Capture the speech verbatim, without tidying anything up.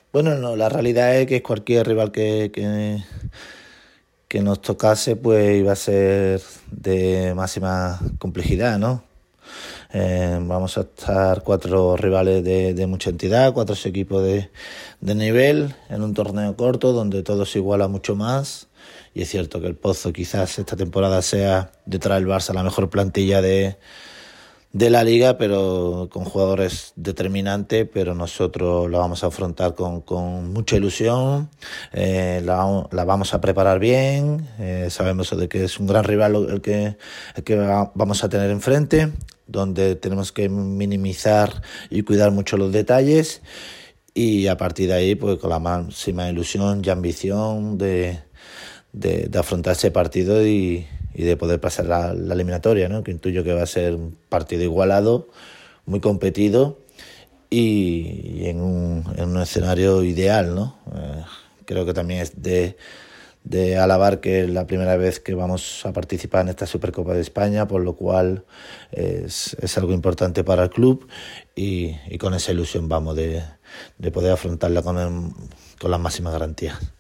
Bueno, no, la realidad es que cualquier rival que, que, que nos tocase pues iba a ser de máxima complejidad, ¿no? Eh, vamos a estar cuatro rivales de, de mucha entidad, cuatro equipos de, de nivel en un torneo corto donde todo se iguala mucho más. Y es cierto que el Pozo quizás esta temporada sea detrás del Barça la mejor plantilla de, de la liga, pero con jugadores determinantes, pero nosotros la vamos a afrontar con, con mucha ilusión, eh, la, la vamos a preparar bien, eh, sabemos de que es un gran rival el que, el que vamos a tener enfrente, donde tenemos que minimizar y cuidar mucho los detalles, y a partir de ahí pues con la máxima ilusión y ambición de, de, de afrontar ese partido y y de poder pasar la, la eliminatoria, ¿no? Que intuyo que va a ser un partido igualado, muy competido y, y en, un, en un escenario ideal, ¿no? Eh, creo que también es de, de alabar que es la primera vez que vamos a participar en esta Supercopa de España, por lo cual es, es algo importante para el club y, y con esa ilusión vamos de, de poder afrontarla con, el, con las máximas garantías.